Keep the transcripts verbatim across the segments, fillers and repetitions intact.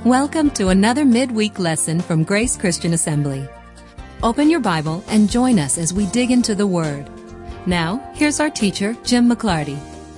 Welcome to another midweek lesson from Grace Christian Assembly. Open your Bible and join us as we dig into the Word. Now, here's our teacher, Jim McClarty.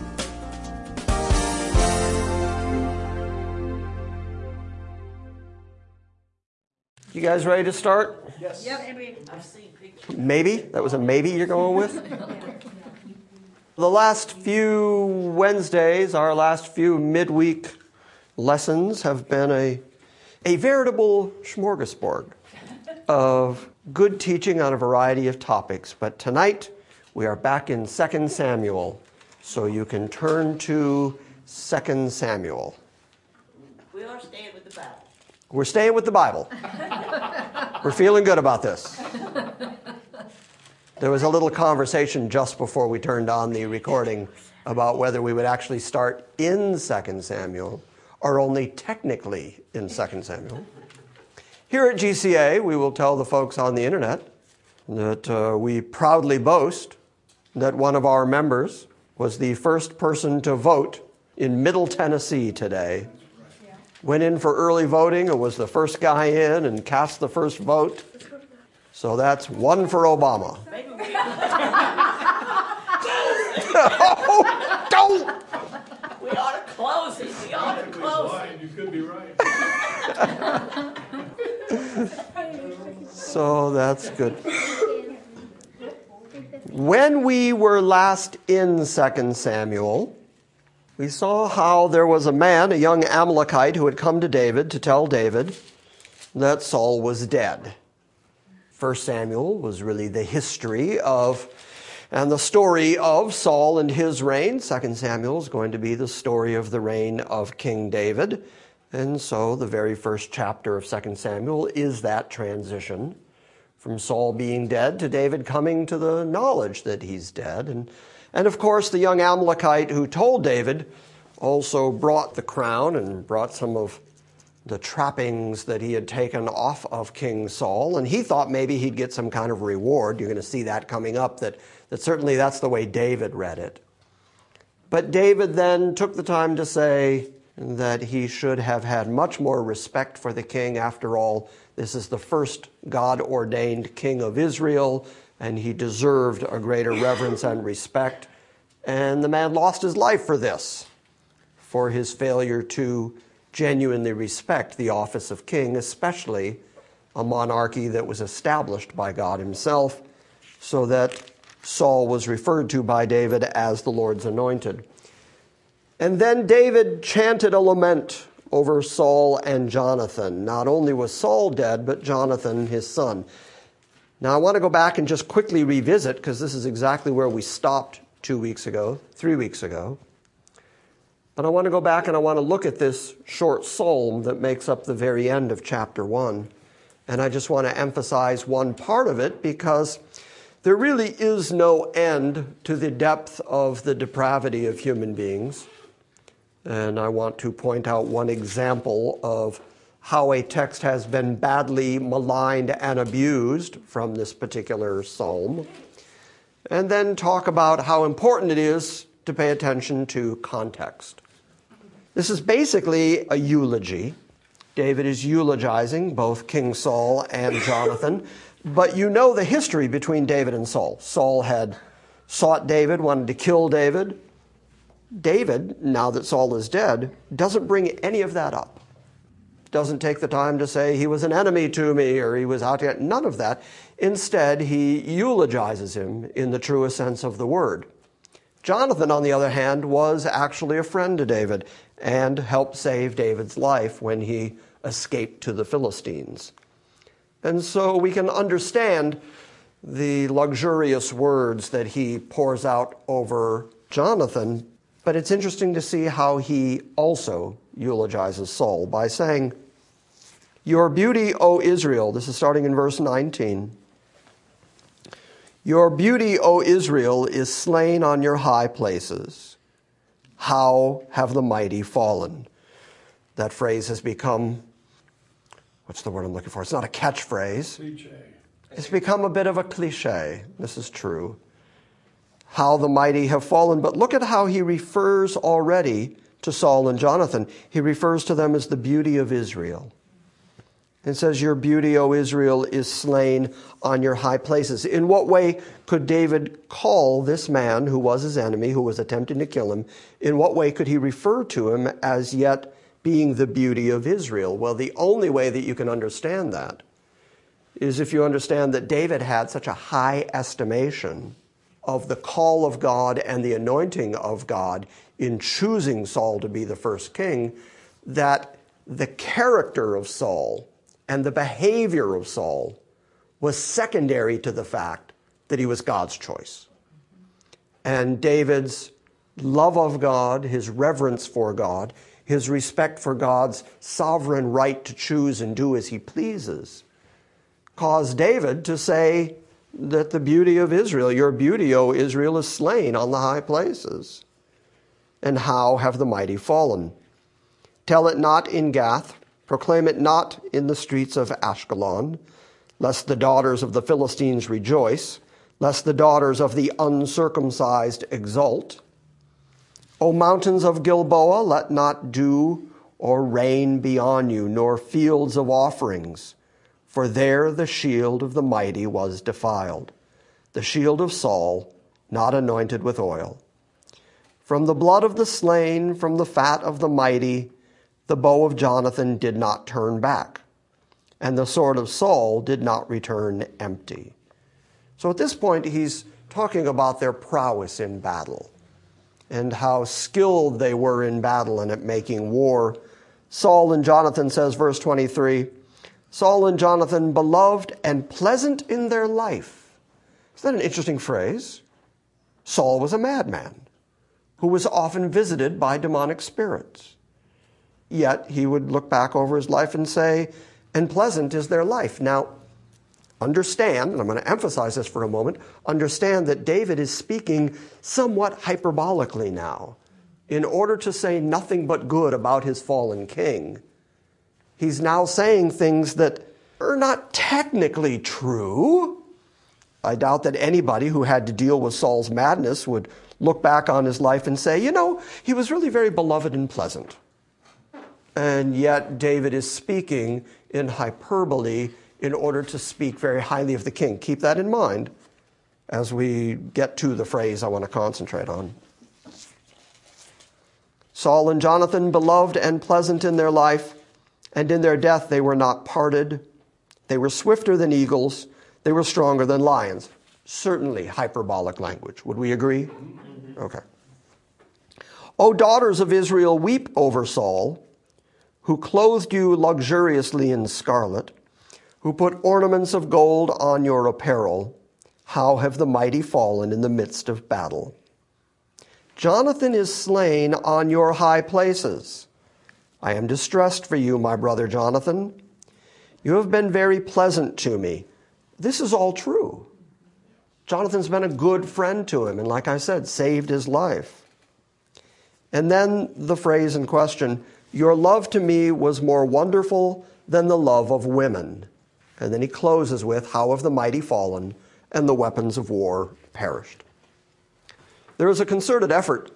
You guys ready to start? Yes. Yeah, maybe. I've seen pictures. Maybe? That was a maybe you're going with? The last few Wednesdays, our last few midweek lessons have been a, a veritable smorgasbord of good teaching on a variety of topics. But tonight, we are back in Second Samuel, so you can turn to Second Samuel. We are staying with the Bible. We're staying with the Bible. We're feeling good about this. There was a little conversation just before we turned on the recording about whether we would actually start in Second Samuel or only technically in Second Samuel. Here at G C A, we will tell the folks on the internet that uh, we proudly boast that one of our members was the first person to vote in Middle Tennessee today. Went in for early voting and was the first guy in and cast the first vote. So that's one for Obama. Oh, don't! We ought to close it. We ought to close it. You could be right. So that's good. When we were last in Second Samuel, we saw how there was a man, a young Amalekite, who had come to David to tell David that Saul was dead. First Samuel was really the history of and the story of Saul and his reign. Second Samuel is going to be the story of the reign of King David. And so the very first chapter of Second Samuel is that transition from Saul being dead to David coming to the knowledge that he's dead. And And of course, the young Amalekite who told David also brought the crown and brought some of the trappings that he had taken off of King Saul. And he thought maybe he'd get some kind of reward. You're going to see that coming up, that, that certainly that's the way David read it. But David then took the time to say that he should have had much more respect for the king. After all, this is the first God-ordained king of Israel, and he deserved a greater reverence and respect. And the man lost his life for this, for his failure to genuinely respect the office of king, especially a monarchy that was established by God himself, so that Saul was referred to by David as the Lord's anointed. And then David chanted a lament over Saul and Jonathan. Not only was Saul dead, but Jonathan, his son. Now, I want to go back and just quickly revisit, because this is exactly where we stopped two weeks ago, three weeks ago. But I want to go back and I want to look at this short psalm that makes up the very end of chapter one. And I just want to emphasize one part of it, because there really is no end to the depth of the depravity of human beings. And I want to point out one example of how a text has been badly maligned and abused from this particular psalm, and then talk about how important it is to pay attention to context. This is basically a eulogy. David is eulogizing both King Saul and Jonathan, but you know the history between David and Saul. Saul had sought David, wanted to kill David. David, now that Saul is dead, doesn't bring any of that up. Doesn't take the time to say he was an enemy to me or he was out to get, none of that. Instead, he eulogizes him in the truest sense of the word. Jonathan, on the other hand, was actually a friend to David and helped save David's life when he escaped to the Philistines. And so we can understand the luxurious words that he pours out over Jonathan, but it's interesting to see how he also eulogizes Saul by saying, "Your beauty, O Israel," this is starting in verse nineteen, "Your beauty, O Israel, is slain on your high places. How have the mighty fallen?" That phrase has become, what's the word I'm looking for? It's not a catchphrase. Cliche. It's become a bit of a cliche. This is true. How the mighty have fallen. But look at how he refers already to Saul and Jonathan. He refers to them as the beauty of Israel. It says, your beauty, O Israel, is slain on your high places. In what way could David call this man who was his enemy, who was attempting to kill him, in what way could he refer to him as yet being the beauty of Israel? Well, the only way that you can understand that is if you understand that David had such a high estimation of the call of God and the anointing of God in choosing Saul to be the first king, that the character of Saul and the behavior of Saul was secondary to the fact that he was God's choice. And David's love of God, his reverence for God, his respect for God's sovereign right to choose and do as he pleases, caused David to say that the beauty of Israel, your beauty, O Israel, is slain on the high places. And how have the mighty fallen? Tell it not in Gath, proclaim it not in the streets of Ashkelon, lest the daughters of the Philistines rejoice, lest the daughters of the uncircumcised exult. O mountains of Gilboa, let not dew or rain be on you, nor fields of offerings, for there the shield of the mighty was defiled, the shield of Saul, not anointed with oil. From the blood of the slain, from the fat of the mighty, the bow of Jonathan did not turn back, and the sword of Saul did not return empty. So at this point, he's talking about their prowess in battle and how skilled they were in battle and at making war. Saul and Jonathan, says verse twenty-three, Saul and Jonathan, beloved and pleasant in their life. Isn't that an interesting phrase? Saul was a madman who was often visited by demonic spirits. Yet he would look back over his life and say, and pleasant is their life. Now, understand, and I'm going to emphasize this for a moment, understand that David is speaking somewhat hyperbolically now. In order to say nothing but good about his fallen king, he's now saying things that are not technically true. I doubt that anybody who had to deal with Saul's madness would look back on his life and say, you know, he was really very beloved and pleasant. And yet David is speaking in hyperbole in order to speak very highly of the king. Keep that in mind as we get to the phrase I want to concentrate on. Saul and Jonathan, beloved and pleasant in their life, and in their death they were not parted. They were swifter than eagles. They were stronger than lions. Certainly hyperbolic language. Would we agree? Okay. O daughters of Israel, weep over Saul, who clothed you luxuriously in scarlet, who put ornaments of gold on your apparel. How have the mighty fallen in the midst of battle? Jonathan is slain on your high places. I am distressed for you, my brother Jonathan. You have been very pleasant to me. This is all true. Jonathan's been a good friend to him, and like I said, saved his life. And then the phrase in question, your love to me was more wonderful than the love of women. And then he closes with, how have the mighty fallen and the weapons of war perished? There is a concerted effort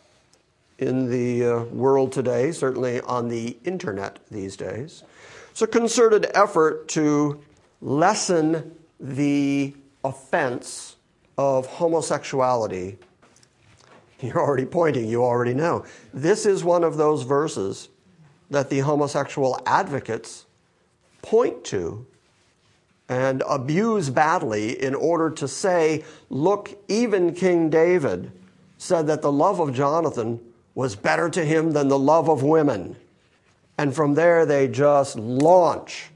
in the uh, world today, certainly on the internet these days. It's a concerted effort to lessen the offense of homosexuality. You're already pointing, you already know. This is one of those verses that the homosexual advocates point to and abuse badly in order to say, look, even King David said that the love of Jonathan was better to him than the love of women. And from there they just launch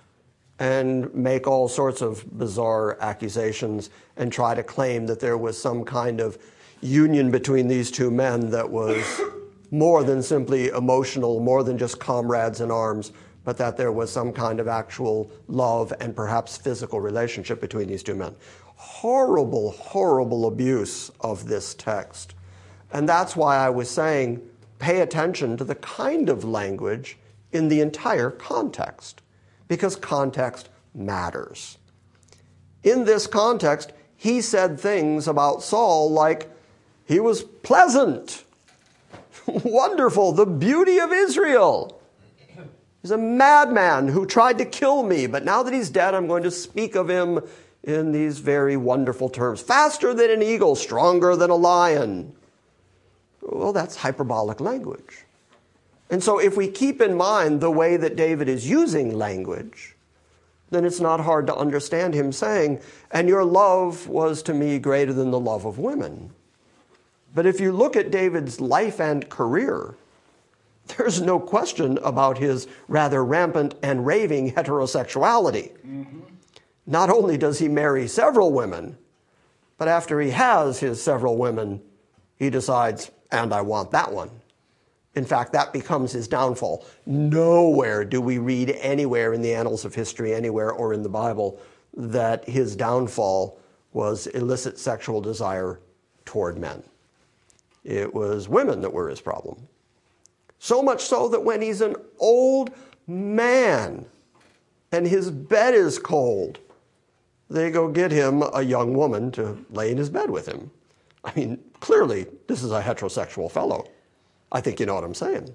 and make all sorts of bizarre accusations and try to claim that there was some kind of union between these two men that was more than simply emotional, more than just comrades in arms, but that there was some kind of actual love and perhaps physical relationship between these two men. Horrible, horrible abuse of this text. And that's why I was saying, pay attention to the kind of language in the entire context, because context matters. In this context, he said things about Saul like he was pleasant. Wonderful, the beauty of Israel. He's a madman who tried to kill me, but now that he's dead, I'm going to speak of him in these very wonderful terms. Faster than an eagle, stronger than a lion. Well, that's hyperbolic language. And so if we keep in mind the way that David is using language, then it's not hard to understand him saying, and your love was to me greater than the love of women. But if you look at David's life and career, there's no question about his rather rampant and raving heterosexuality. Mm-hmm. Not only does he marry several women, but after he has his several women, he decides, and I want that one. In fact, that becomes his downfall. Nowhere do we read anywhere in the annals of history, anywhere or in the Bible, that his downfall was illicit sexual desire toward men. It was women that were his problem. So much so that when he's an old man and his bed is cold, they go get him a young woman to lay in his bed with him. I mean, clearly, this is a heterosexual fellow. I think you know what I'm saying.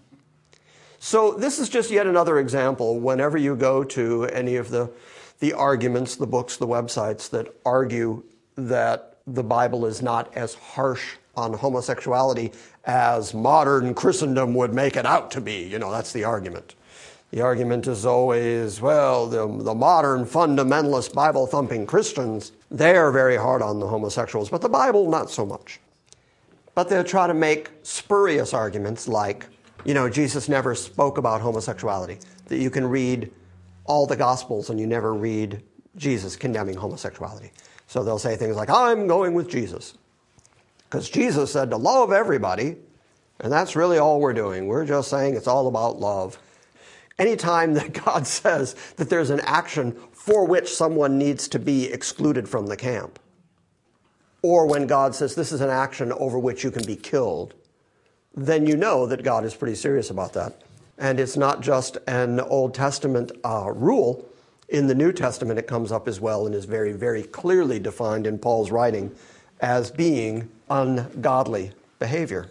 So this is just yet another example. Whenever you go to any of the, the arguments, the books, the websites that argue that the Bible is not as harsh on homosexuality as modern Christendom would make it out to be, you know, that's the argument. The argument is always, well, the, the modern fundamentalist Bible-thumping Christians, they are very hard on the homosexuals, but the Bible, not so much. But they'll try to make spurious arguments like, you know, Jesus never spoke about homosexuality, that you can read all the Gospels and you never read Jesus condemning homosexuality. So they'll say things like, I'm going with Jesus. Because Jesus said to love everybody, and that's really all we're doing. We're just saying it's all about love. Anytime that God says that there's an action for which someone needs to be excluded from the camp, or when God says this is an action over which you can be killed, then you know that God is pretty serious about that. And it's not just an Old Testament uh, rule. In the New Testament, it comes up as well and is very, very clearly defined in Paul's writing as being ungodly behavior.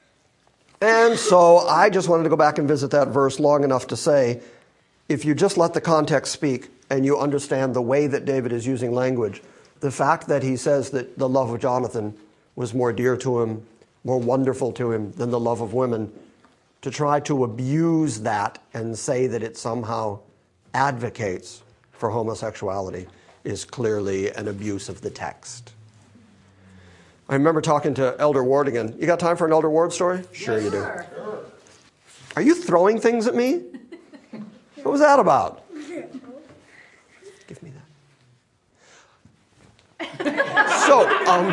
And so I just wanted to go back and visit that verse long enough to say, if you just let the context speak and you understand the way that David is using language, the fact that he says that the love of Jonathan was more dear to him, more wonderful to him than the love of women, to try to abuse that and say that it somehow advocates for homosexuality is clearly an abuse of the text. I remember talking to Elder Ward again. You got time for an Elder Ward story? Sure you do. Sure. Are you throwing things at me? What was that about? Give me that. So,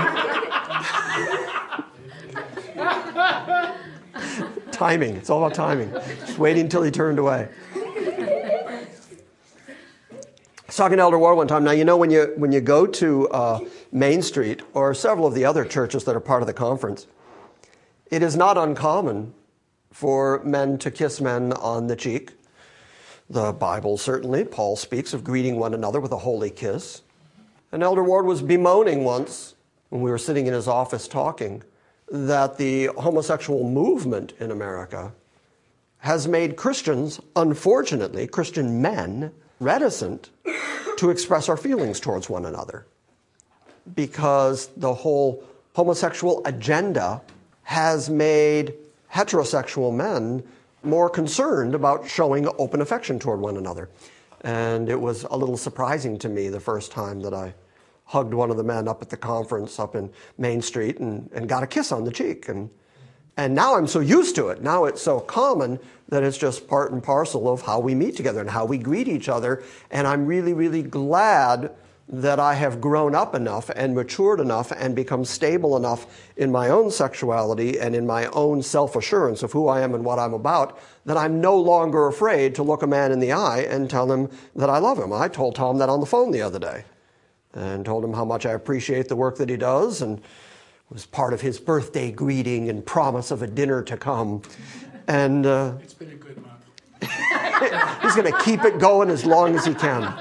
um, timing. It's all about timing. Just waiting until he turned away. I was talking to Elder Ward one time. Now, you know, when you when you go to uh, Main Street or several of the other churches that are part of the conference, it is not uncommon for men to kiss men on the cheek. The Bible, certainly, Paul speaks of greeting one another with a holy kiss. And Elder Ward was bemoaning once, when we were sitting in his office talking, that the homosexual movement in America has made Christians, unfortunately, Christian men, reticent to express our feelings towards one another. Because the whole homosexual agenda has made heterosexual men more concerned about showing open affection toward one another. And it was a little surprising to me the first time that I hugged one of the men up at the conference up in Main Street and, and got a kiss on the cheek. And, and now I'm so used to it. Now it's so common that it's just part and parcel of how we meet together and how we greet each other. And I'm really, really glad that I have grown up enough and matured enough and become stable enough in my own sexuality and in my own self-assurance of who I am and what I'm about, that I'm no longer afraid to look a man in the eye and tell him that I love him. I told Tom that on the phone the other day and told him how much I appreciate the work that he does, and it was part of his birthday greeting and promise of a dinner to come. And uh, it's been a good month. He's going to keep it going as long as he can.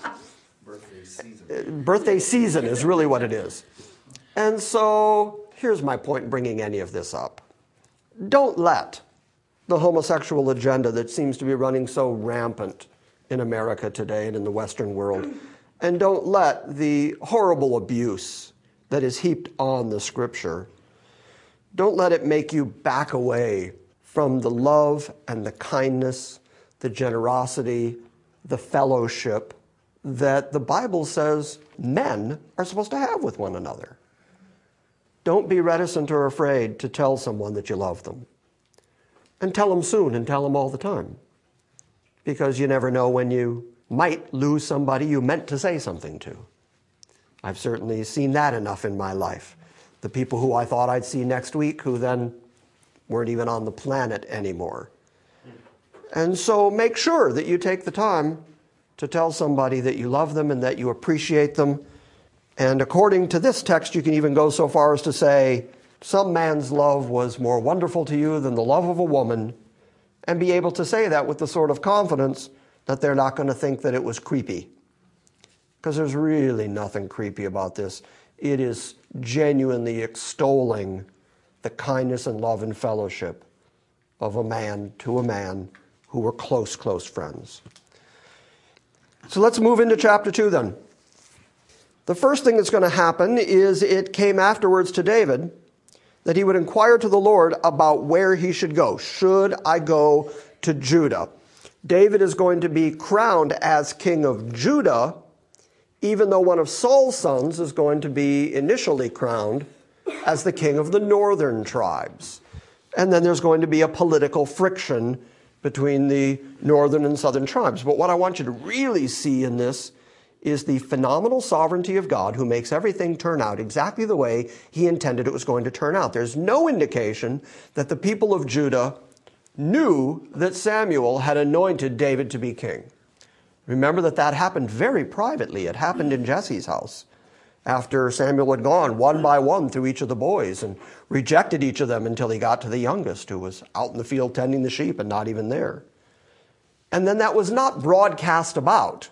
Birthday season is really what it is. And so here's my point in bringing any of this up. don't let the homosexual agenda that seems to be running so rampant in America today and in the Western world, and don't let the horrible abuse that is heaped on the Scripture, don't let it make you back away from the love and the kindness, the generosity, the fellowship that the Bible says men are supposed to have with one another. Don't be reticent or afraid to tell someone that you love them. And tell them soon and tell them all the time. Because you never know when you might lose somebody you meant to say something to. I've certainly seen that enough in my life. The people who I thought I'd see next week who then weren't even on the planet anymore. And so make sure that you take the time to tell somebody that you love them and that you appreciate them. And according to this text, you can even go so far as to say, some man's love was more wonderful to you than the love of a woman, and be able to say that with the sort of confidence that they're not going to think that it was creepy. Because there's really nothing creepy about this. It is genuinely extolling the kindness and love and fellowship of a man to a man who were close, close friends. So let's move into chapter two then. The first thing that's going to happen is it came afterwards to David that he would inquire to the Lord about where he should go. Should I go to Judah? David is going to be crowned as king of Judah, even though one of Saul's sons is going to be initially crowned as the king of the northern tribes. And then there's going to be a political friction between the northern and southern tribes. But what I want you to really see in this is the phenomenal sovereignty of God who makes everything turn out exactly the way he intended it was going to turn out. There's no indication that the people of Judah knew that Samuel had anointed David to be king. Remember that that happened very privately. It happened in Jesse's house after Samuel had gone one by one through each of the boys and rejected each of them until he got to the youngest, who was out in the field tending the sheep and not even there. And then that was not broadcast about.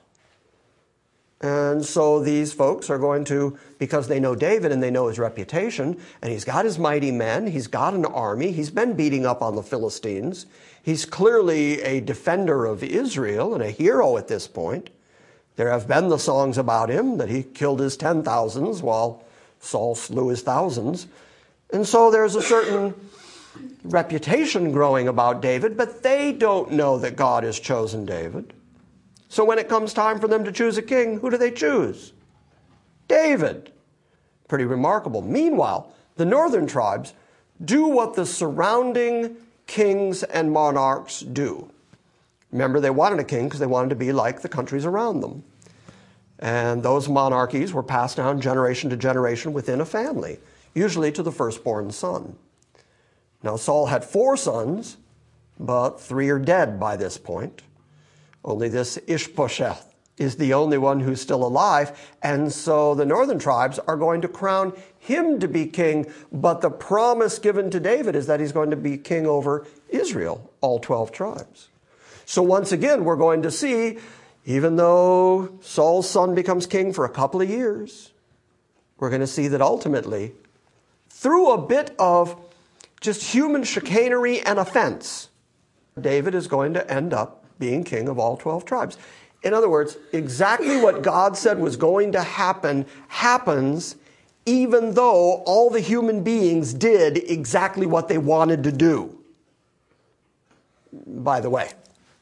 And so these folks are going to, because they know David and they know his reputation, and he's got his mighty men, he's got an army, he's been beating up on the Philistines, he's clearly a defender of Israel and a hero at this point. There have been the songs about him that he killed his ten thousands while Saul slew his thousands. And so there's a certain reputation growing about David, but they don't know that God has chosen David. So when it comes time for them to choose a king, who do they choose? David. Pretty remarkable. Meanwhile, the northern tribes do what the surrounding kings and monarchs do. Remember, they wanted a king because they wanted to be like the countries around them. And those monarchies were passed down generation to generation within a family, usually to the firstborn son. Now, Saul had four sons, but three are dead by this point. Only this Ishbosheth is the only one who's still alive, and so the northern tribes are going to crown him to be king, but the promise given to David is that he's going to be king over Israel, all twelve tribes. So once again, we're going to see, even though Saul's son becomes king for a couple of years, we're going to see that ultimately, through a bit of just human chicanery and offense, David is going to end up being king of all twelve tribes. In other words, exactly what God said was going to happen happens, even though all the human beings did exactly what they wanted to do. By the way,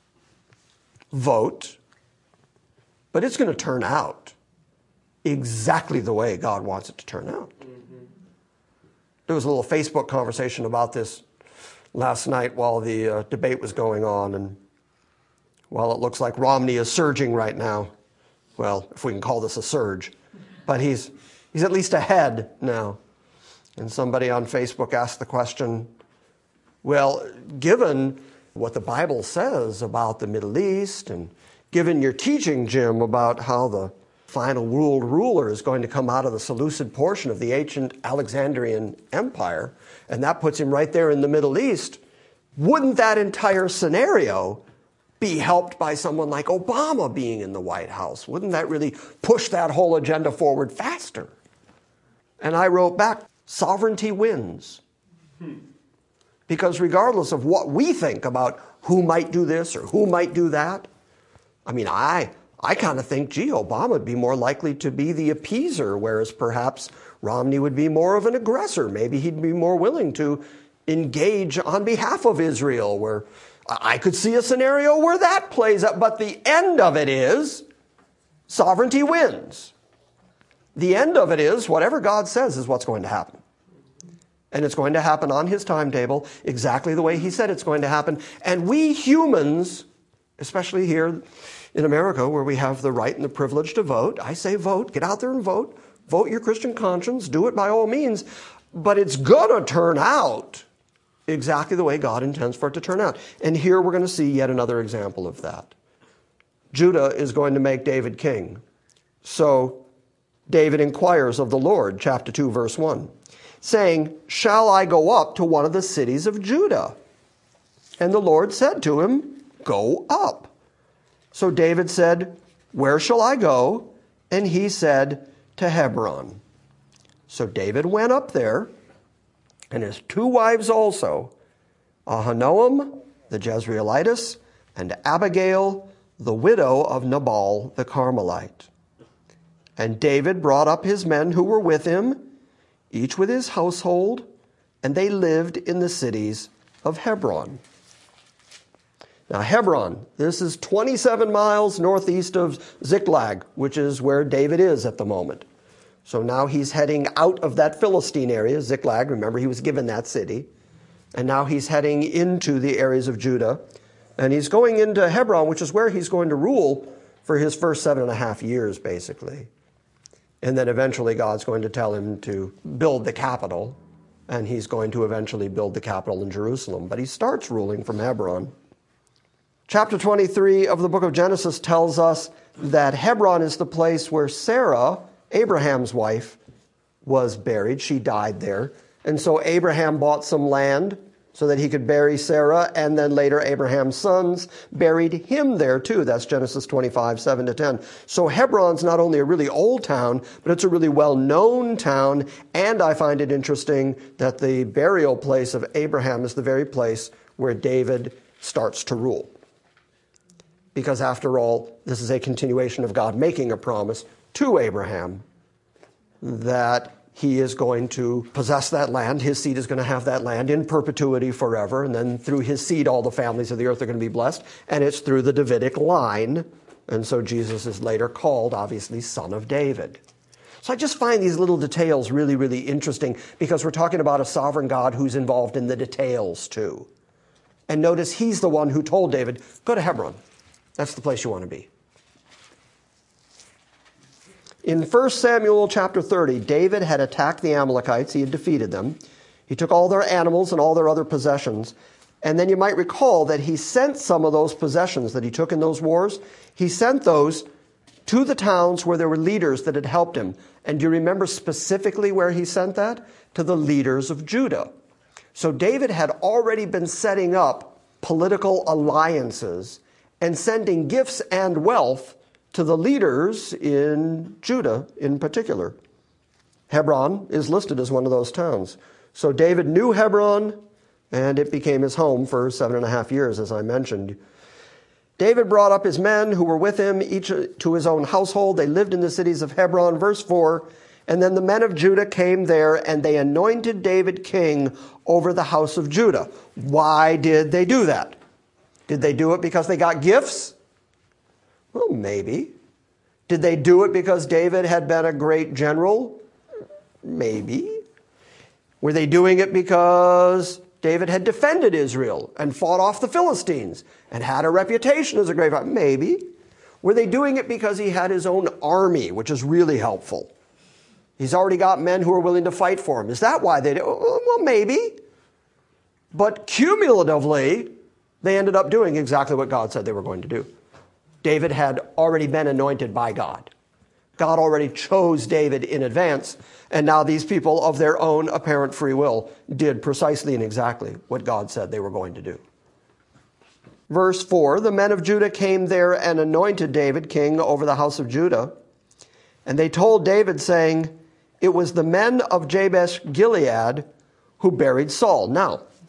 vote, but it's going to turn out exactly the way God wants it to turn out. Mm-hmm. There was a little Facebook conversation about this last night while the uh, debate was going on, and while it looks like Romney is surging right now, well, if we can call this a surge, but he's he's at least ahead now. And somebody on Facebook asked the question, well, given what the Bible says about the Middle East, and given your teaching, Jim, about how the final world ruler is going to come out of the Seleucid portion of the ancient Alexandrian Empire, and that puts him right there in the Middle East, wouldn't that entire scenario be helped by someone like Obama being in the White House? Wouldn't that really push that whole agenda forward faster? And I wrote back, sovereignty wins. Hmm. Because regardless of what we think about who might do this or who might do that, I mean, I I kind of think, gee, Obama would be more likely to be the appeaser, whereas perhaps Romney would be more of an aggressor. Maybe he'd be more willing to engage on behalf of Israel, where I could see a scenario where that plays out. But the end of it is sovereignty wins. The end of it is whatever God says is what's going to happen. And it's going to happen on his timetable, exactly the way he said it's going to happen. And we humans, especially here in America, where we have the right and the privilege to vote, I say vote, get out there and vote. Vote your Christian conscience, do it by all means. But it's going to turn out exactly the way God intends for it to turn out. And here we're going to see yet another example of that. Judah is going to make David king. So David inquires of the Lord, chapter two, verse one, saying, shall I go up to one of the cities of Judah? And the Lord said to him, go up. So David said, where shall I go? And he said, to Hebron. So David went up there, and his two wives also, Ahinoam the Jezreelitess, and Abigail, the widow of Nabal the Carmelite. And David brought up his men who were with him, each with his household, and they lived in the cities of Hebron. Now Hebron, this is twenty-seven miles northeast of Ziklag, which is where David is at the moment. So now he's heading out of that Philistine area, Ziklag. Remember, he was given that city. And now he's heading into the areas of Judah. And he's going into Hebron, which is where he's going to rule for his first seven and a half years, basically. And then eventually God's going to tell him to build the capital. And he's going to eventually build the capital in Jerusalem. But he starts ruling from Hebron. Chapter twenty-three of the book of Genesis tells us that Hebron is the place where Sarah, Abraham's wife, was buried. She died there. And so Abraham bought some land so that he could bury Sarah, and then later Abraham's sons buried him there too. That's Genesis twenty-five, seven to ten. So Hebron's not only a really old town, but it's a really well-known town, and I find it interesting that the burial place of Abraham is the very place where David starts to rule. Because after all, this is a continuation of God making a promise to Abraham that he is going to possess that land. His seed is going to have that land in perpetuity forever. And then through his seed, all the families of the earth are going to be blessed. And it's through the Davidic line. And so Jesus is later called, obviously, Son of David. So I just find these little details really, really interesting because we're talking about a sovereign God who's involved in the details too. And notice he's the one who told David, go to Hebron. That's the place you want to be. In First Samuel chapter thirty, David had attacked the Amalekites. He had defeated them. He took all their animals and all their other possessions. And then you might recall that he sent some of those possessions that he took in those wars. He sent those to the towns where there were leaders that had helped him. And do you remember specifically where he sent that? To the leaders of Judah. So David had already been setting up political alliances and sending gifts and wealth to the leaders in Judah in particular. Hebron is listed as one of those towns. So David knew Hebron, and it became his home for seven and a half years, as I mentioned. David brought up his men who were with him, each to his own household. They lived in the cities of Hebron, verse four. And then the men of Judah came there, and they anointed David king over the house of Judah. Why did they do that? Did they do it because they got gifts? Well, maybe. Did they do it because David had been a great general? Maybe. Were they doing it because David had defended Israel and fought off the Philistines and had a reputation as a great fighter? Maybe. Were they doing it because he had his own army, which is really helpful? He's already got men who are willing to fight for him. Is that why they did it? Well, maybe. But cumulatively, they ended up doing exactly what God said they were going to do. David had already been anointed by God. God already chose David in advance, and now these people of their own apparent free will did precisely and exactly what God said they were going to do. Verse four, the men of Judah came there and anointed David king over the house of Judah. And they told David, saying, it was the men of Jabesh Gilead who buried Saul. Now,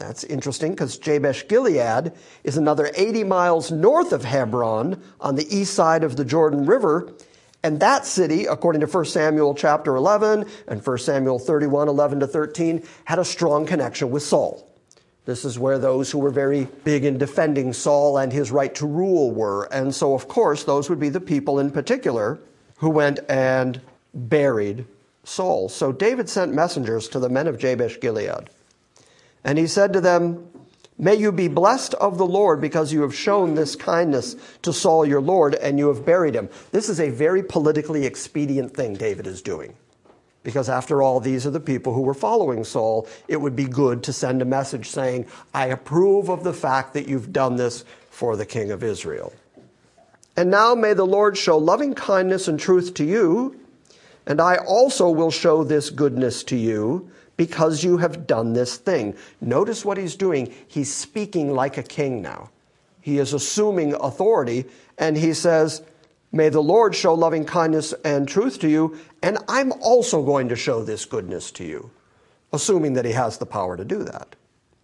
That's interesting because Jabesh Gilead is another eighty miles north of Hebron on the east side of the Jordan River. And that city, according to First Samuel chapter eleven and First Samuel thirty-one, eleven to thirteen, had a strong connection with Saul. This is where those who were very big in defending Saul and his right to rule were. And so, of course, those would be the people in particular who went and buried Saul. So David sent messengers to the men of Jabesh Gilead. And he said to them, "May you be blessed of the Lord because you have shown this kindness to Saul your Lord and you have buried him." This is a very politically expedient thing David is doing. Because after all, these are the people who were following Saul. It would be good to send a message saying, "I approve of the fact that you've done this for the king of Israel. And now may the Lord show loving kindness and truth to you, and I also will show this goodness to you, because you have done this thing." Notice what he's doing. He's speaking like a king now. He is assuming authority, and he says, "May the Lord show loving kindness and truth to you, and I'm also going to show this goodness to you," assuming that he has the power to do that.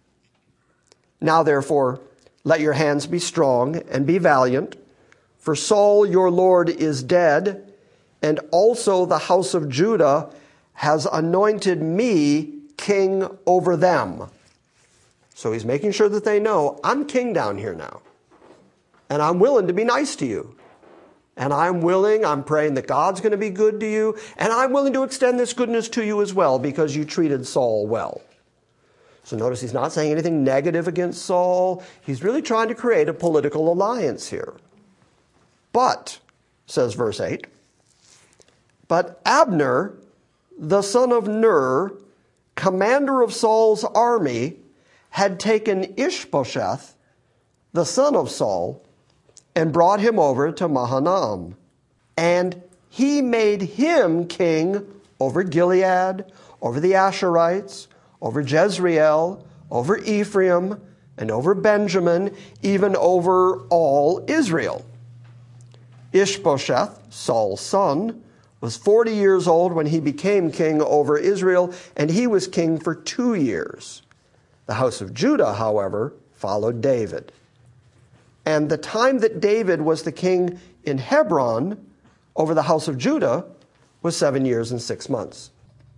"Now, therefore, let your hands be strong and be valiant, for Saul your Lord is dead, and also the house of Judah has anointed me king over them." So he's making sure that they know, I'm king down here now. And I'm willing to be nice to you. And I'm willing, I'm praying that God's going to be good to you. And I'm willing to extend this goodness to you as well because you treated Saul well. So notice he's not saying anything negative against Saul. He's really trying to create a political alliance here. But, says verse eight, "But Abner, the son of Ner, commander of Saul's army, had taken Ishbosheth, the son of Saul, and brought him over to Mahanaim. And he made him king over Gilead, over the Asherites, over Jezreel, over Ephraim, and over Benjamin, even over all Israel. Ishbosheth, Saul's son, was forty years old when he became king over Israel, and he was king for two years. The house of Judah, however, followed David. And the time that David was the king in Hebron over the house of Judah was seven years and six months.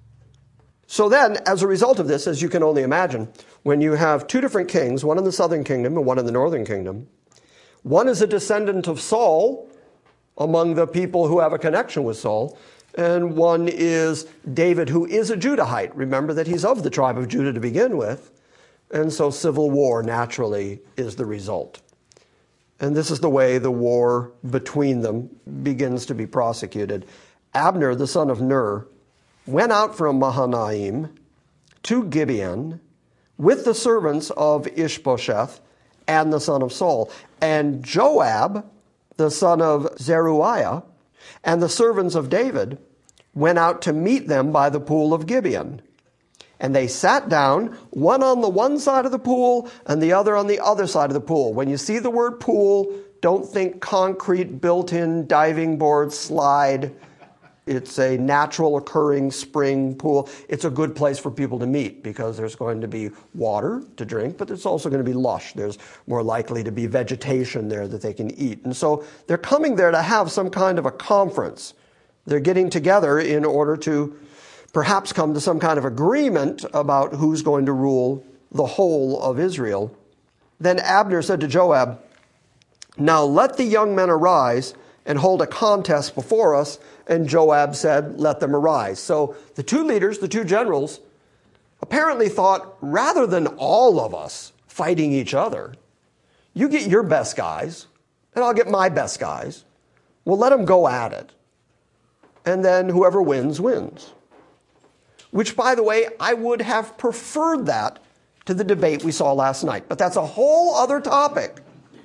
So then, as a result of this, as you can only imagine, when you have two different kings, one in the southern kingdom and one in the northern kingdom, one is a descendant of Saul, among the people who have a connection with Saul, and one is David, who is a Judahite. Remember that he's of the tribe of Judah to begin with, and so civil war naturally is the result. And this is the way the war between them begins to be prosecuted. Abner, the son of Ner, went out from Mahanaim to Gibeon with the servants of Ishbosheth and the son of Saul, and Joab, the son of Zeruiah, and the servants of David went out to meet them by the pool of Gibeon. And they sat down, one on the one side of the pool and the other on the other side of the pool. When you see the word pool, don't think concrete built-in diving board slide. It's a natural occurring spring pool. It's a good place for people to meet because there's going to be water to drink, but it's also going to be lush. There's more likely to be vegetation there that they can eat. And so they're coming there to have some kind of a conference. They're getting together in order to perhaps come to some kind of agreement about who's going to rule the whole of Israel. Then Abner said to Joab, "Now let the young men arise and hold a contest before us." And Joab said, "Let them arise." So the two leaders, the two generals, apparently thought, rather than all of us fighting each other, you get your best guys, and I'll get my best guys. We'll let them go at it. And then whoever wins, wins. Which, by the way, I would have preferred that to the debate we saw last night. But that's a whole other topic.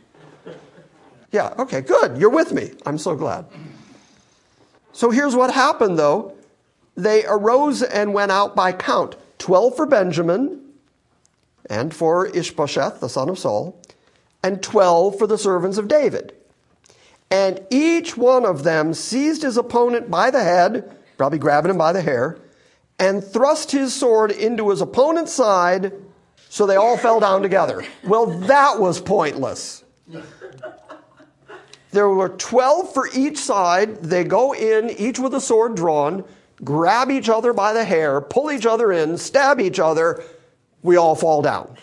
Yeah, okay, good. You're with me. I'm so glad. So here's what happened, though. They arose and went out by count, twelve for Benjamin and for Ishbosheth, the son of Saul, and twelve for the servants of David. And each one of them seized his opponent by the head, probably grabbing him by the hair, and thrust his sword into his opponent's side So they all fell down together. Well, that was pointless. There were twelve for each side. They go in, each with a sword drawn, grab each other by the hair, pull each other in, stab each other. We all fall down.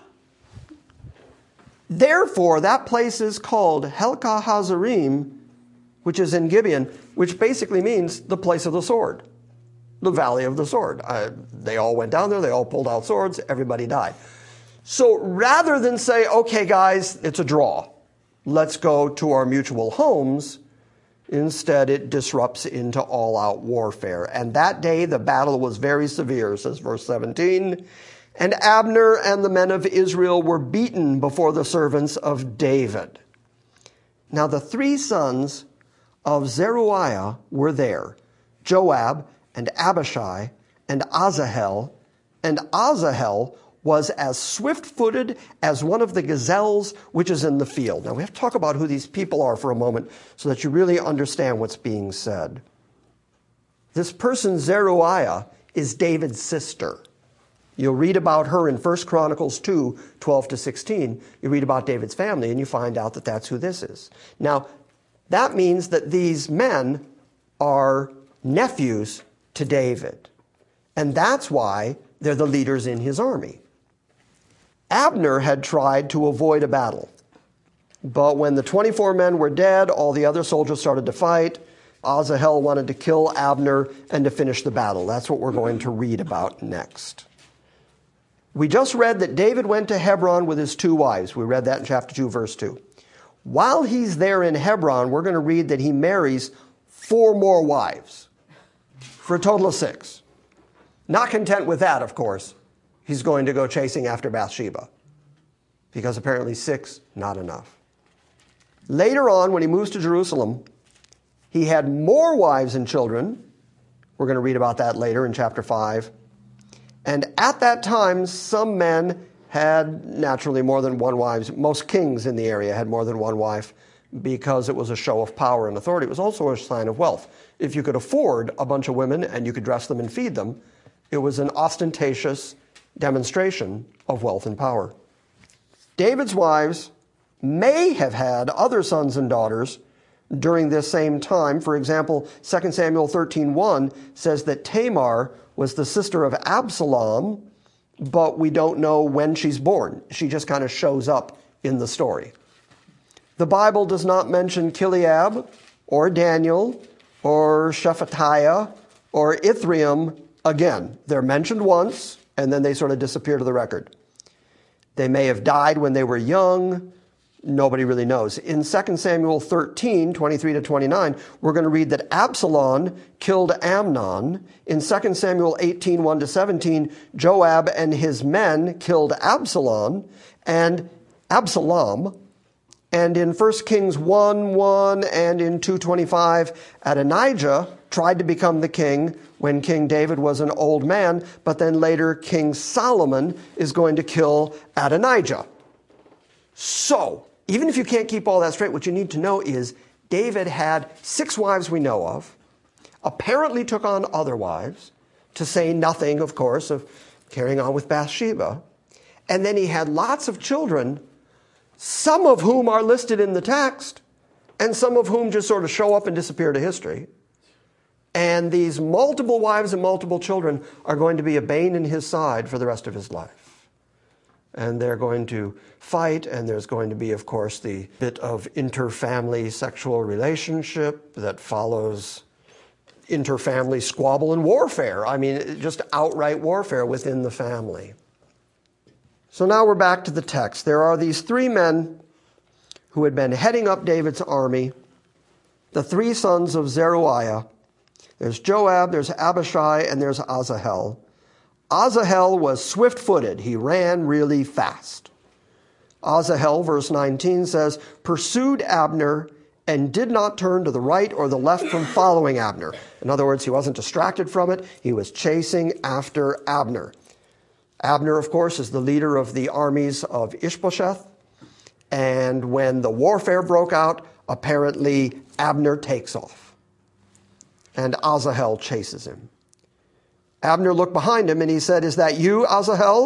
Therefore, that place is called Helka Hazarim, which is in Gibeon, which basically means the place of the sword, the valley of the sword. Uh, they all went down there. They all pulled out swords. Everybody died. So rather than say, okay, guys, it's a draw, let's go to our mutual homes, instead it disrupts into all-out warfare. And that day the battle was very severe, says verse seventeen. And Abner and the men of Israel were beaten before the servants of David. Now the three sons of Zeruiah were there, Joab and Abishai and Asahel. And Asahel was as swift-footed as one of the gazelles which is in the field. Now we have to talk about who these people are for a moment so that you really understand what's being said. This person, Zeruiah, is David's sister. You'll read about her in First Chronicles two, twelve to sixteen. You read about David's family and you find out that that's who this is. Now, that means that these men are nephews to David. And that's why they're the leaders in his army. Abner had tried to avoid a battle. But when the twenty-four men were dead, all the other soldiers started to fight. Asahel wanted to kill Abner and to finish the battle. That's what we're going to read about next. We just read that David went to Hebron with his two wives. We read that in chapter two, verse two. While he's there in Hebron, we're going to read that he marries four more wives for a total of six. Not content with that, of course, he's going to go chasing after Bathsheba because apparently six, not enough. Later on, when he moves to Jerusalem, he had more wives and children. We're going to read about that later in chapter five. And at that time, some men had naturally more than one wife. Most kings in the area had more than one wife because it was a show of power and authority. It was also a sign of wealth. If you could afford a bunch of women and you could dress them and feed them, it was an ostentatious demonstration of wealth and power. David's wives may have had other sons and daughters during this same time. For example, Second Samuel thirteen one says that Tamar was the sister of Absalom, but we don't know when she's born. She just kind of shows up in the story. The Bible does not mention Kileab or Daniel or Shephatiah or Ithream again. They're mentioned once, and then they sort of disappear to the record. They may have died when they were young. Nobody really knows. In Second Samuel thirteen, twenty-three to twenty-nine, we're going to read that Absalom killed Amnon. In Second Samuel eighteen, one to seventeen, Joab and his men killed Absalom and Absalom. And in First Kings one, one and in two twenty-five, Adonijah tried to become the king when King David was an old man, but then later King Solomon is going to kill Adonijah. So, even if you can't keep all that straight, what you need to know is David had six wives we know of, apparently took on other wives, to say nothing, of course, of carrying on with Bathsheba. And then he had lots of children, some of whom are listed in the text, and some of whom just sort of show up and disappear to history. And these multiple wives and multiple children are going to be a bane in his side for the rest of his life. And they're going to fight, and there's going to be, of course, the bit of inter-family sexual relationship that follows inter-family squabble and warfare. I mean, just outright warfare within the family. So now we're back to the text. There are these three men who had been heading up David's army, the three sons of Zeruiah. There's Joab, there's Abishai, and there's Asahel. Asahel was swift-footed. He ran really fast. Asahel, verse nineteen, says, pursued Abner and did not turn to the right or the left from following Abner. In other words, he wasn't distracted from it. He was chasing after Abner. Abner, of course, is the leader of the armies of Ishbosheth. And when the warfare broke out, apparently Abner takes off. And Asahel chases him. Abner looked behind him and he said, is that you, Asahel?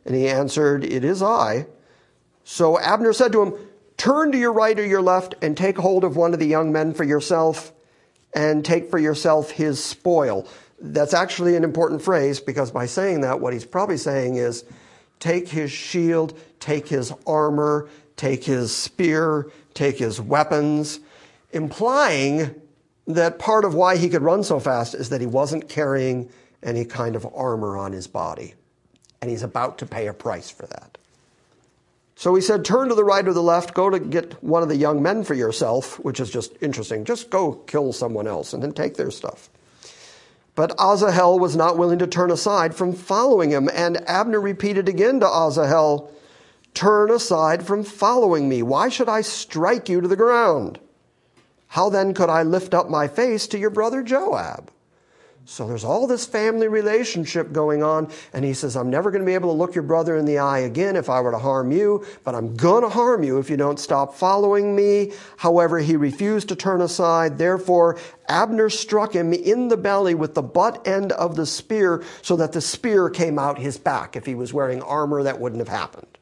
And he answered, "It is I." So Abner said to him, "Turn to your right or your left and take hold of one of the young men for yourself and take for yourself his spoil." That's actually an important phrase, because by saying that, what he's probably saying is, take his shield, take his armor, take his spear, take his weapons, implying that part of why he could run so fast is that he wasn't carrying any kind of armor on his body. And he's about to pay a price for that. So he said, "Turn to the right or the left, go to get one of the young men for yourself," which is just interesting. Just go kill someone else and then take their stuff. But Asahel was not willing to turn aside from following him. And Abner repeated again to Asahel, "Turn aside from following me. Why should I strike you to the ground? How then could I lift up my face to your brother Joab?" So there's all this family relationship going on. And he says, "I'm never going to be able to look your brother in the eye again if I were to harm you, but I'm going to harm you if you don't stop following me." However, he refused to turn aside. Therefore, Abner struck him in the belly with the butt end of the spear, so that the spear came out his back. If he was wearing armor, that wouldn't have happened.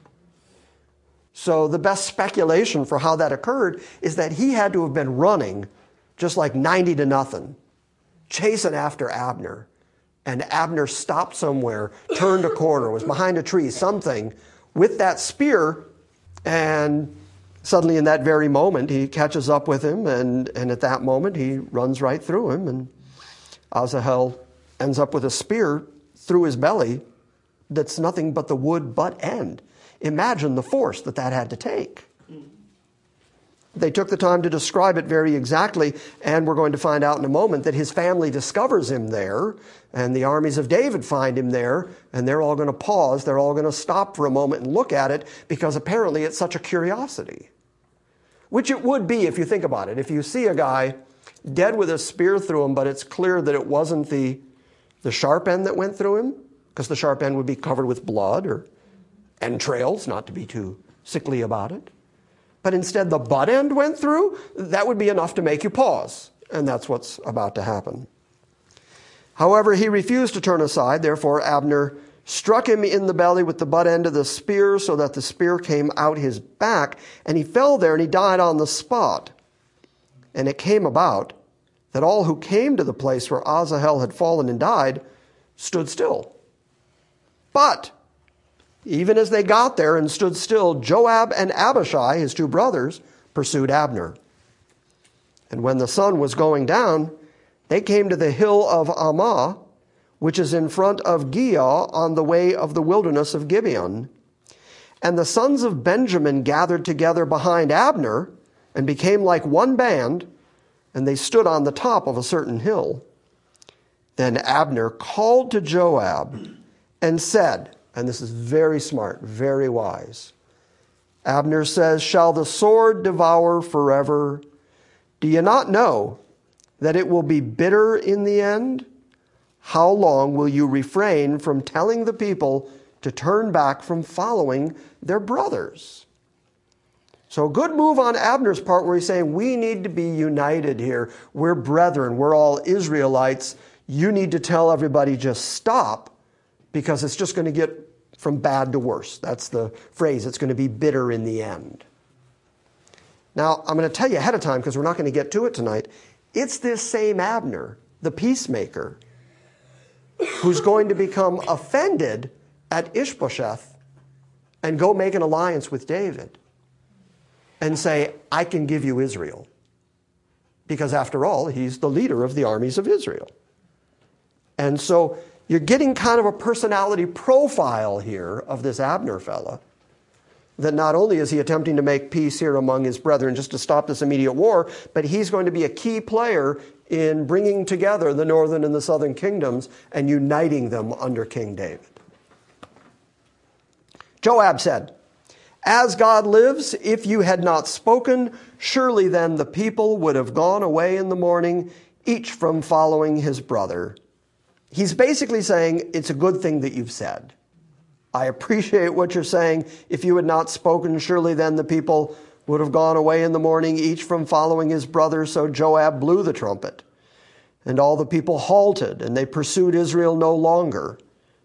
So the best speculation for how that occurred is that he had to have been running just like ninety to nothing, chasing after Abner. And Abner stopped somewhere, turned a corner, was behind a tree, something, with that spear. And suddenly in that very moment, he catches up with him. And, and at that moment, he runs right through him. And Asahel ends up with a spear through his belly that's nothing but the wood butt end. Imagine the force that that had to take. They took the time to describe it very exactly, and we're going to find out in a moment that his family discovers him there, and the armies of David find him there, and they're all going to pause. They're all going to stop for a moment and look at it, because apparently it's such a curiosity. Which it would be if you think about it. If you see a guy dead with a spear through him, but it's clear that it wasn't the, the sharp end that went through him, because the sharp end would be covered with blood or entrails, not to be too sickly about it. But instead the butt end went through, that would be enough to make you pause. And that's what's about to happen. However, he refused to turn aside. Therefore, Abner struck him in the belly with the butt end of the spear, so that the spear came out his back. And he fell there and he died on the spot. And it came about that all who came to the place where Asahel had fallen and died stood still. But even as they got there and stood still, Joab and Abishai, his two brothers, pursued Abner. And when the sun was going down, they came to the hill of Ammah, which is in front of Giah on the way of the wilderness of Gibeon. And the sons of Benjamin gathered together behind Abner and became like one band, and they stood on the top of a certain hill. Then Abner called to Joab and said, and this is very smart, very wise. Abner says, "Shall the sword devour forever? Do you not know that it will be bitter in the end? How long will you refrain from telling the people to turn back from following their brothers?" So a good move on Abner's part, where he's saying, we need to be united here. We're brethren. We're all Israelites. You need to tell everybody just stop, because it's just going to get from bad to worse. That's the phrase. It's going to be bitter in the end. Now, I'm going to tell you ahead of time, because we're not going to get to it tonight. It's this same Abner, the peacemaker, who's going to become offended at Ishbosheth and go make an alliance with David and say, I can give you Israel. Because after all, he's the leader of the armies of Israel. And so you're getting kind of a personality profile here of this Abner fella, that not only is he attempting to make peace here among his brethren just to stop this immediate war, but he's going to be a key player in bringing together the northern and the southern kingdoms and uniting them under King David. Joab said, "As God lives, if you had not spoken, surely then the people would have gone away in the morning, each from following his brother." He's basically saying, it's a good thing that you've said. I appreciate what you're saying. If you had not spoken, surely then the people would have gone away in the morning, each from following his brother. So Joab blew the trumpet, and all the people halted, and they pursued Israel no longer.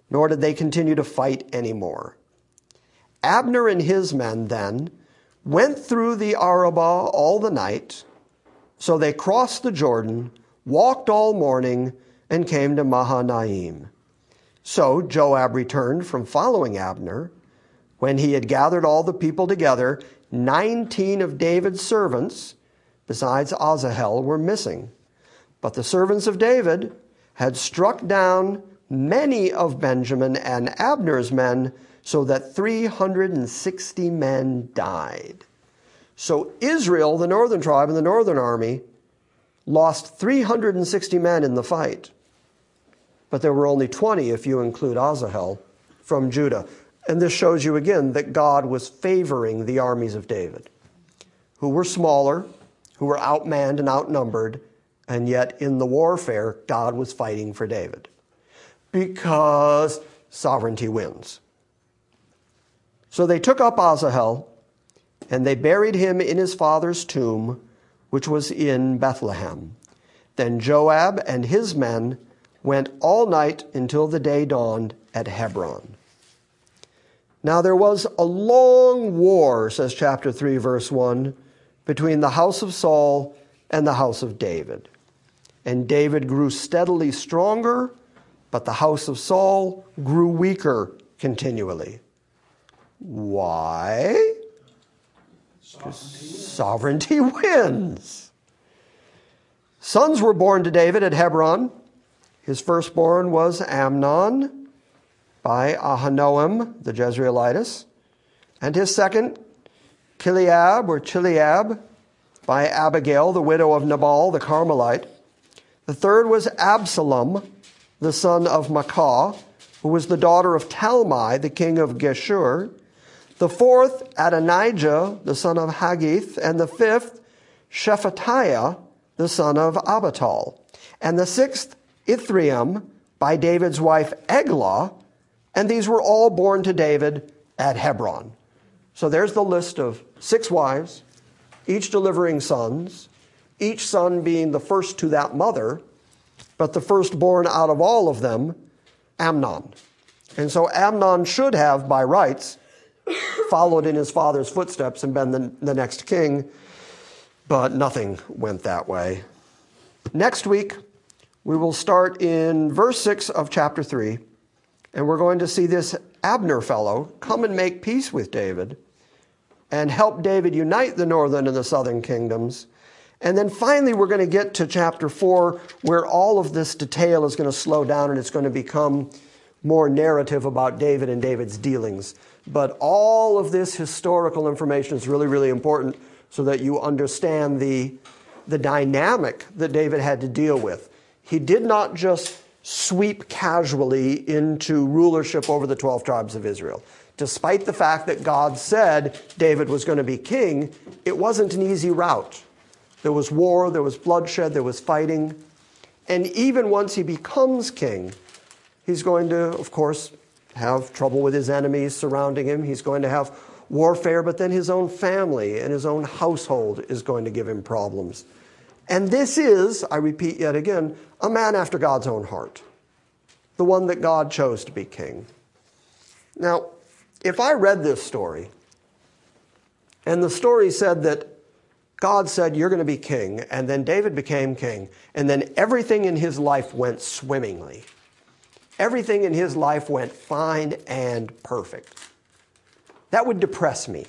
nor did they continue to fight anymore. Abner and his men then went through the Arabah all the night. So they crossed the Jordan, walked all morning, and came to Mahanaim. So Joab returned from following Abner. When he had gathered all the people together, nineteen of David's servants, besides Asahel, were missing. But the servants of David had struck down many of Benjamin and Abner's men, so that three hundred sixty men died. So Israel, the northern tribe and the northern army, lost three hundred sixty men in the fight. But there were only twenty, if you include Asahel, from Judah. And this shows you again that God was favoring the armies of David, who were smaller, who were outmanned and outnumbered, and yet in the warfare, God was fighting for David. Because sovereignty wins. So they took up Asahel, and they buried him in his father's tomb, which was in Bethlehem. Then Joab and his men went all night until the day dawned at Hebron. Now there was a long war, says chapter three, verse one, between the house of Saul and the house of David. And David grew steadily stronger, but the house of Saul grew weaker continually. Why? Sovereignty wins. Sons were born to David at Hebron. His firstborn was Amnon by Ahinoam, the Jezreelitess, and his second, Chileab or Chileab, by Abigail, the widow of Nabal, the Carmelite. The third was Absalom, the son of Maacah, who was the daughter of Talmai, the king of Geshur. The fourth, Adonijah, the son of Haggith. And the fifth, Shephatiah, the son of Abital. And the sixth, Ithream, by David's wife Eglah. And these were all born to David at Hebron. So there's the list of six wives, each delivering sons, each son being the first to that mother, but the firstborn out of all of them, Amnon. And so Amnon should have, by rights, followed in his father's footsteps and been the, the next king, but nothing went that way. Next week, we will start in verse six of chapter three, and we're going to see this Abner fellow come and make peace with David and help David unite the northern and the southern kingdoms. And then finally, we're going to get to chapter four, where all of this detail is going to slow down and it's going to become more narrative about David and David's dealings. But all of this historical information is really, really important so that you understand the, the dynamic that David had to deal with. He did not just sweep casually into rulership over the twelve tribes of Israel. Despite the fact that God said David was going to be king, it wasn't an easy route. There was war, there was bloodshed, there was fighting. And even once he becomes king, he's going to, of course, have trouble with his enemies surrounding him. He's going to have warfare, but then his own family and his own household is going to give him problems. And this is, I repeat yet again, a man after God's own heart, the one that God chose to be king. Now, if I read this story, and the story said that God said, you're going to be king, and then David became king, and then everything in his life went swimmingly. Everything in his life went fine and perfect. That would depress me.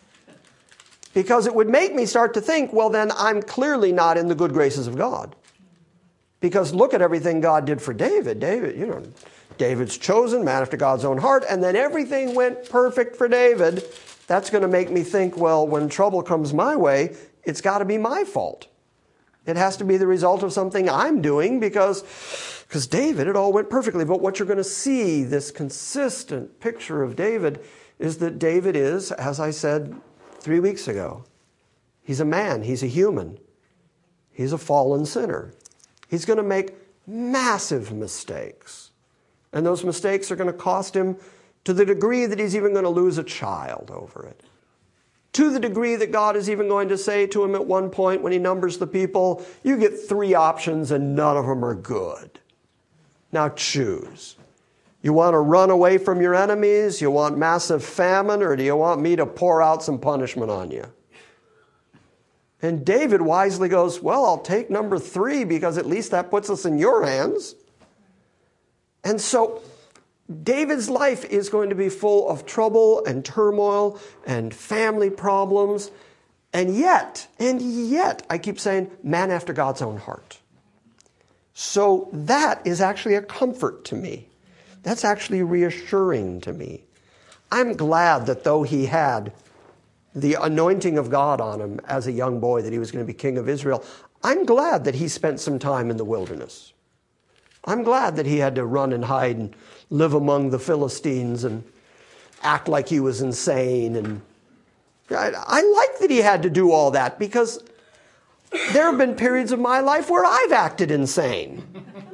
Because it would make me start to think, well, then I'm clearly not in the good graces of God. Because look at everything God did for David. David, you know, David's chosen, man after God's own heart, and then everything went perfect for David. That's going to make me think, well, when trouble comes my way, it's got to be my fault. It has to be the result of something I'm doing because, because David, it all went perfectly. But what you're going to see, this consistent picture of David, is that David is, as I said three weeks ago, he's a man, he's a human. He's a fallen sinner. He's going to make massive mistakes. And those mistakes are going to cost him to the degree that he's even going to lose a child over it. To the degree that God is even going to say to him at one point when he numbers the people, you get three options and none of them are good. Now choose. You want to run away from your enemies? You want massive famine? Or do you want me to pour out some punishment on you? And David wisely goes, well, I'll take number three because at least that puts us in your hands. And so David's life is going to be full of trouble and turmoil and family problems. And yet, and yet, I keep saying, man after God's own heart. So that is actually a comfort to me. That's actually reassuring to me. I'm glad that though he had the anointing of God on him as a young boy, that he was going to be king of Israel, I'm glad that he spent some time in the wilderness. I'm glad that he had to run and hide and live among the Philistines and act like he was insane. And I, I like that he had to do all that, because there have been periods of my life where I've acted insane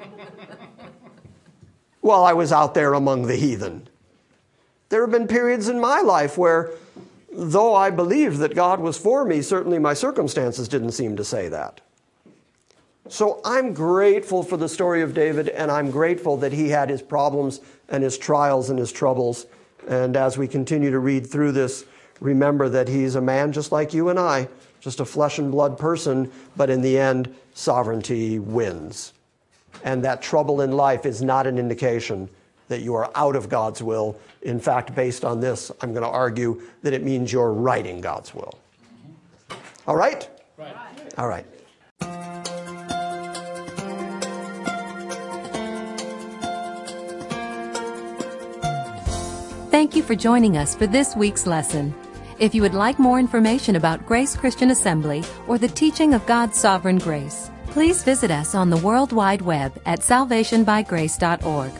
while I was out there among the heathen. There have been periods in my life where, though I believed that God was for me, certainly my circumstances didn't seem to say that. So I'm grateful for the story of David, and I'm grateful that he had his problems and his trials and his troubles. And as we continue to read through this, remember that he's a man just like you and I, just a flesh and blood person, but in the end, sovereignty wins. And that trouble in life is not an indication that you are out of God's will. In fact, based on this, I'm going to argue that it means you're right in God's will. All right? Right. All right. Thank you for joining us for this week's lesson. If you would like more information about Grace Christian Assembly or the teaching of God's sovereign grace, please visit us on the World Wide Web at salvation by grace dot org.